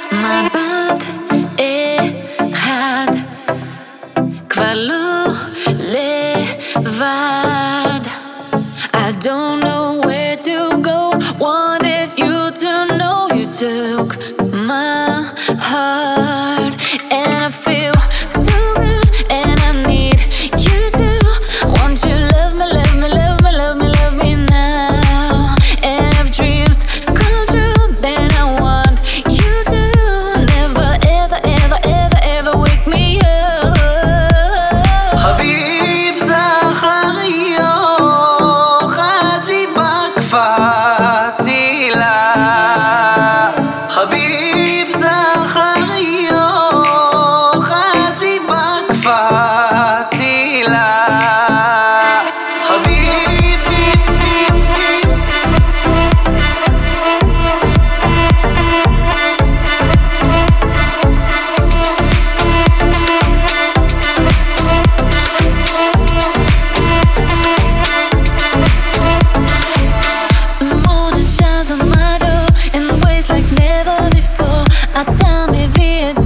מבט אחד, כבר לא לבד. I don't know where to go, wanted you to know you took my heart. And I feel so good and I need you to. Want you love me, love me, love me, love me, love me now. And if dreams come true, then I want you to. Never, ever, ever, ever, ever wake me up. حبيب زخريو خاجي بكفاتي لا حبيب زخريو خاجي بكفاتي لا حبيبي The morning shines on my door in ways like never before. I tell me via